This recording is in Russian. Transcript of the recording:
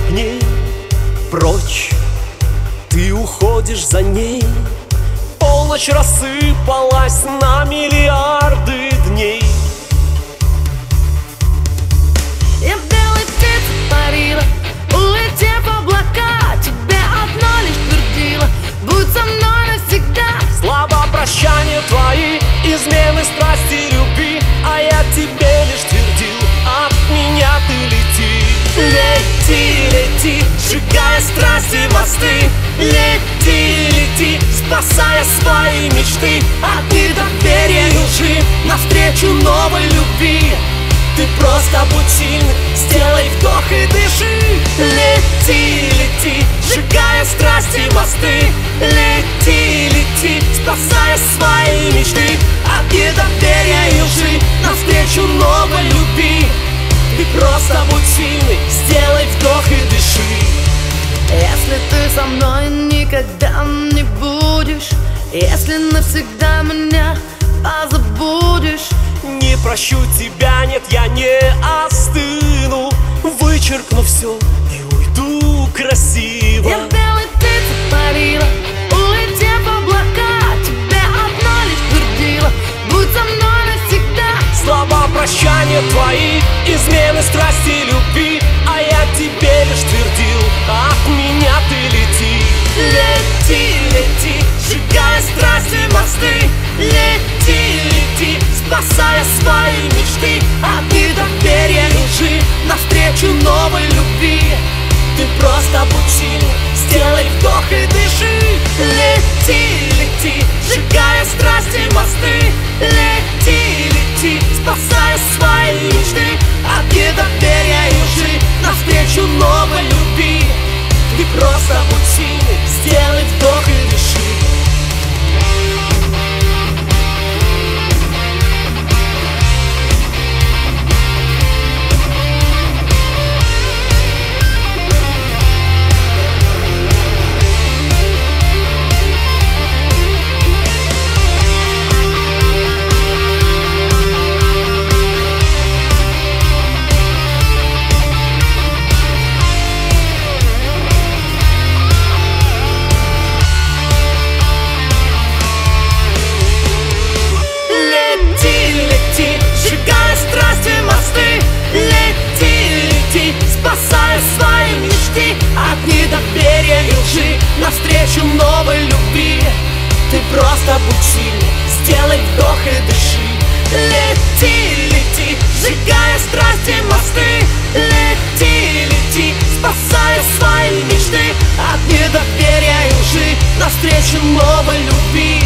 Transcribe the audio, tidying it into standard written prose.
к ней прочь, ты уходишь за ней. Полночь рассыпалась на миллиарды дней. Я белой птицей парила, улетев в облака, тебе одно лишь твердила: будь со мной навсегда. Слова прощания твои, измены страсти любви, а я тебе лишь твердил: от меня ты лети. Лети, лети, сжигая страсти мосты. Лети, лети, спасая свои мечты от недоверия и лжи, навстречу новой любви. Ты просто будь сильный, сделай вдох и дыши. Лети, лети, сжигая страсти мосты. Лети, лети, спасая свои мечты от недоверия и лжи, навстречу новой любви. Ты просто будь сильный, сделай вдох и дыши. Если ты со мной никогда не будешь, если навсегда меня позабудешь, не прощу тебя, нет, я не остыну. Вычеркну все и уйду красиво. я белой птицей парила, улетев в облака, тебе одно лишь твердила: будь со мной навсегда. Слова прощания твои, измены страсти любви, а я тебе лишь твердил: от меня ты лети. Лети, лети, сжигая страсти мосты. Лети, лети, спасая свои мечты от недоверия и лжи, навстречу новой любви. Ты просто будь сильный, сделай вдох и дыши. Лети, лети, сжигая страсти мосты. Лети, лети, спасая свои мечты от недоверия и лжи, навстречу новой любви. Ты просто будь сильный, сделай вдох и дыши. Спасая свои мечты от недоверия и лжи, навстречу новой любви. Ты просто будь сильный, сделай вдох и дыши. Лети, лети, сжигая страсти мосты. Лети, лети, спасая свои мечты от недоверия и лжи, навстречу новой любви.